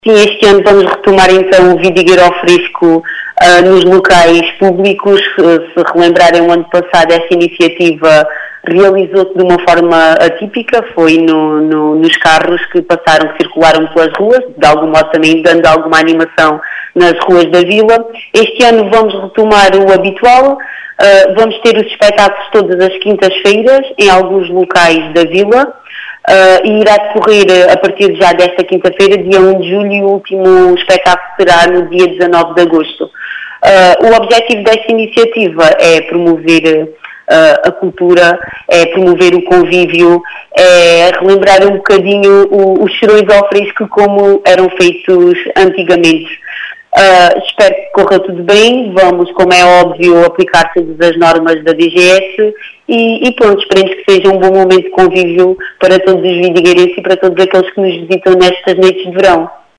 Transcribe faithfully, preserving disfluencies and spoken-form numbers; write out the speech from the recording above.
Sim, este ano vamos retomar então o Vidigueiro ao Fresco uh, nos locais públicos. Uh, se relembrarem, o ano passado essa iniciativa realizou-se de uma forma atípica, foi no, no, nos carros que passaram, que circularam pelas ruas, de algum modo também dando alguma animação nas ruas da vila. Este ano vamos retomar o habitual, uh, vamos ter os espetáculos todas as quintas-feiras em alguns locais da vila. Uh, e irá decorrer a partir já desta quinta-feira, dia um de julho, e o último espetáculo será no dia dezanove de agosto. Uh, o objetivo desta iniciativa é promover uh, a cultura, é promover o convívio, é relembrar um bocadinho o, os cheirões ao fresco como eram feitos antigamente. Uh, espero que corra tudo bem, vamos, como é óbvio, aplicar todas as normas da D G S e, e pronto, esperemos que seja um bom momento de convívio para todos os vidigueirenses e para todos aqueles que nos visitam nestas noites de verão.